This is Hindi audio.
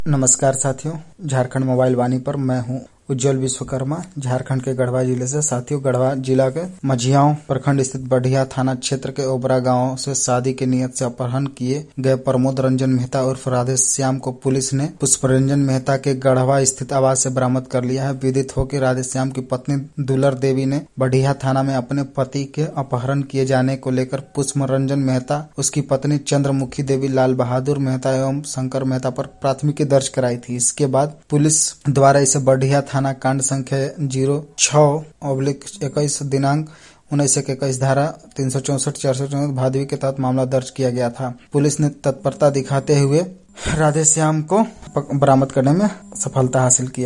नमस्कार साथियों, झारखंड मोबाइल वाणी पर मैं हूं उज्जवल विश्वकर्मा, झारखंड के गढ़वा जिले से। साथियों, गढ़वा जिला के मझियाओं प्रखंड स्थित बढ़िया थाना क्षेत्र के ओबरा गांव से शादी के नियत से अपहरण किए गए प्रमोद रंजन मेहता उर्फ राधेश्याम को पुलिस ने पुष्परंजन मेहता के गढ़वा स्थित आवास से बरामद कर लिया है। विदित हो कि राधेश्याम की पत्नी दुलर देवी ने बढ़िया थाना में अपने पति के अपहरण किए जाने को लेकर पुष्परंजन मेहता, उसकी पत्नी चंद्रमुखी देवी, लाल बहादुर मेहता एवं शंकर मेहता पर प्राथमिकी दर्ज कराई थी। इसके बाद पुलिस द्वारा इसे बढ़िया थाना कांड संख्या 06/21 दिनांक 19/21 धारा 364-464 भादवी के तहत मामला दर्ज किया गया था। पुलिस ने तत्परता दिखाते हुए राधेश्याम को बरामद करने में सफलता हासिल की।